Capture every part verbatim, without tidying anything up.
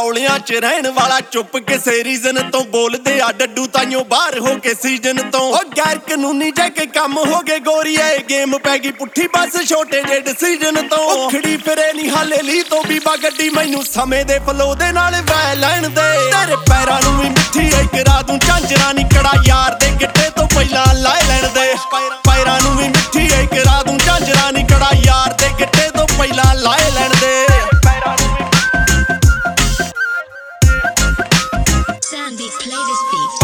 ਰੌਲਿਆਂ ਚ ਰਹਿਣ ਵਾਲਾ ਚੁੱਪ ਕਿਸੇ ਰੀਜ਼ਨ ਤੋਂ ਬੋਲਦੇ ਆ ਡੱਡੂ ਤਾਈਓ ਬਾਹਰ ਹੋ ਕੇ ਸੀਜ਼ਨ ਤੋਂ। ਉਹ ਗੈਰ ਕਾਨੂੰਨੀ ਜੇ ਕੇ ਕੰਮ ਹੋ ਗਏ ਗੋਰੀਏ, ਗੇਮ ਪੈ ਗਈ ਪੁੱਠੀ ਬਸ ਛੋਟੇ ਜੇ ਡਿਸੀਜਨ ਤੋਂ। ਉਹ ਖੜੀ ਫਿਰੇ ਨਹੀਂ ਹਾਲੇ ਲਈ ਤੋਂ ਬੀਬਾ ਗੱਡੀ, ਮੈਨੂੰ ਸਮੇਂ ਦੇ ਫਲੋ ਦੇ ਨਾਲ ਵਹਿ ਲੈਣ ਦੇ। ਤੇਰੇ ਪੈਰਾਂ ਨੂੰ ਵੀ ਮਿੱਠੀ ਐ ਕਰਾ ਦੂੰ ਝਾਂਜਰਾ ਨੀ ਕੜਾ ਯਾਰ ਦੇ ਗਿੱਟੇ ਤੋਂ ਪਹਿਲਾਂ ਲਾਏ ਲੈਣ ਦੇ। ਪੈਰਾਂ ਨੂੰ ਵੀ ਮਿੱਠੀ ਐ ਕਰਾ ਦੂੰ ਝਾਂਜਰਾ ਨੀ ਕੜਾ ਯਾਰ ਦੇ ਗਿੱਟੇ ਤੋਂ ਪਹਿਲਾਂ ਲਾਏ ਲੈਣ ਦੇ। Sandy, play this beat.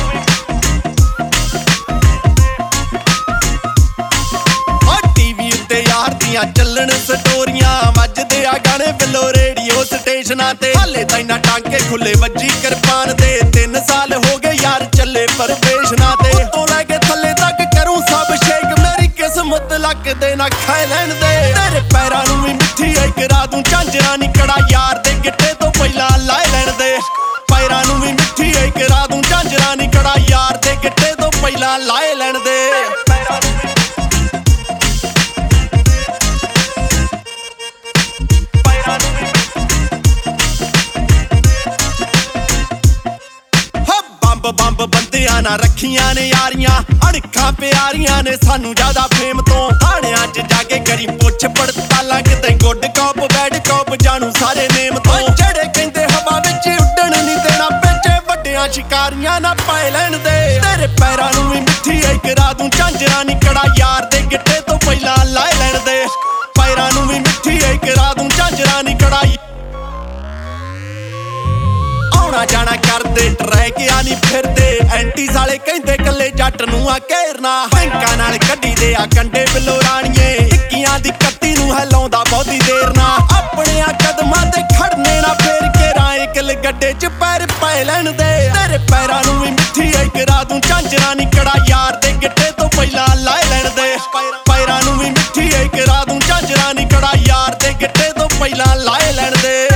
TV ਉੱਤੇ ਯਾਰ ਦੀਆਂ ਚੱਲਣ ਸਟੋਰੀਆਂ, ਵੱਜਦੇ ਆ ਗਾਣੇ ਬਿੱਲੋ ਰੇਡੀਓ ਸਟੇਸ਼ਨਾਂ ਤੇ। ਹਾਲੇ ਤਾਂ ਇਨਾ ਟਾਂਕੇ ਖੁੱਲੇ ਵੱਜੀ ਕਿਰਪਾਨ ਦੇ, ਤਿੰਨ ਸਾਲ ਹੋ ਗਏ ਯਾਰ ਚੱਲੇ ਪਰਵੇਸ਼ਨਾਂ ਤੇ। ਉੱਤੋਂ ਲੈ ਕੇ ਥੱਲੇ ਤੱਕ ਕਰੂੰ ਸਭ ਸ਼ੇਕ, ਮੇਰੀ ਕਿਸਮਤ ਲੱਕ ਦੇ ਨਾ ਖਾਏ ਲੈਣ ਦੇ। ਤੇਰੇ ਪੈਰਾਂ ਨੂੰ ਵੀ ਮਿੱਠੀ ਐ ਕਰਾ ਦੂੰ ਝਾਂਜਰਾ ਨੀ ਕੜਾ ਯਾਰ ਦੇ ਗਿੱਟੇ ਤੋਂ ਪਹਿਲਾਂ ਲਾਏ ਲੈਣ ਦੇ। ਪੈਰਾਂ ਨੂੰ ਵੀ ਮਿੱਠੀ ਐ ਕਰਾ ਦੂੰ ਝਾਂਜਰਾ ਨੀ ਕੜਾ ਯਾਰ ਦੇ ਗਿੱਟੇ ਤੋਂ ਪਹਿਲਾਂ ਲਾਏ ਲੈਣ ਦੇ। ਬੰਬ ਬੰਬ ਬੰਦਿਆਂ ਨਾ ਰੱਖੀਆਂ ਨੇ ਯਾਰੀਆਂ, ਅਣਖਾਂ ਪਿਆਰੀਆਂ ਨੇ ਸਾਨੂੰ ਜ਼ਿਆਦਾ ਫੇਮ ਤੋਂ। ਥਾਣਿਆਂ 'ਚ ਜਾ ਕੇ ਕਰੀ ਪੁੱਛ ਪੜਤਾਲਾਂ, ਕਿਤੇ ਗੁੱਡ ਕਾਪ ਬੈਡ ਕਾਪ ਜਾਣੂ ਸਾਰੇ ਨੇਮ ਤੋਂ। ਜਿਹੜੇ ਕਹਿੰਦੇ ਹਵਾ ਵਿੱਚ ਉੱਡਣ ਨਹੀਂ ਦੇਣਾ, ਪਿੱਛੇ ਵੱਡਿਆਂ ਸ਼ਿਕਾਰੀਆਂ ਨਾ ਪਾਏ ਲੈਣ ਦੇ। ਤੇਰੇ ਪੈਰਾਂ ਨੂੰ ਵੀ ਮਿੱਠੀ ਐ ਕਰਾ ਦੂੰ ਝਾਂਜਰਾ ਨੀ ਕੜਾ ਯਾਰ ਦੇ ਗਿੱਟੇ ਤੋਂ ਪਹਿਲਾਂ ਲਾਏ ਲੈਣ ਦੇ। ਪੈਰਾਂ ਨੂੰ ਵੀ ਮਿੱਠੀ ਐ ਕਰਾ ਦੂੰ ਝਾਂਜਰਾ ਨੀ ਕੜਾ ਆਉਣਾ ਜਾਣਾ ਕਰਦੇ ਟਰੈਕ ਆ ਨਹੀਂ ਫਿਰਦੇ। ਐਂਟੀ ਸਾਲੇ ਕਹਿੰਦੇ ਕੱਲੇ ਜੱਟ ਨੂੰ ਆ ਘੇਰਨਾ, ਬੈਂਕਾਂ ਨਾਲ ਕੱਢੀ ਦੇ ਆ ਕੰਡੇ ਬਿੱਲੋ ਰਾਣੀਏ। ਟਿੱਕੀਆਂ ਦੀ ਕੱਟੀ ਨੂੰ ਹਿਲਾਉਂਦਾ ਬਹੁਤੀ ਦੇਰ ਨਾ, ਆਪਣਿਆਂ ਕਦਮਾਂ ਤੇ ਖੜਨੇ ਨਾ ਫੇਰ ਕੇ ਰਾਂ ਇਕਲ ਗੱਡੇ 'ਚ ਪੈਰ ਪੈ ਲੈਣ ਦੇ। ਤੇਰੇ ਪੈਰਾਂ ਨੂੰ ਵੀ ਮਿੱਠੀ ਐ ਕਰਾ ਦੂੰ ਝਾਂਜਰਾ ਨੀ ਕੜਾ ਯਾਰ ਦੇ ਗਿੱਟੇ ਤੋਂ ਪਹਿਲਾਂ ਲਾਏ ਲੈਣ ਦੇ। ਪੈਰਾਂ ਨੂੰ ਵੀ ਮਿੱਠੀ ਐ ਕਰਾ ਦੂੰ ਝਾਂਜਰਾ ਨੀ ਕੜਾ ਯਾਰ ਦੇ ਗਿੱਟੇ ਤੋਂ ਪਹਿਲਾਂ ਲਾਏ ਲੈਣ ਦੇ।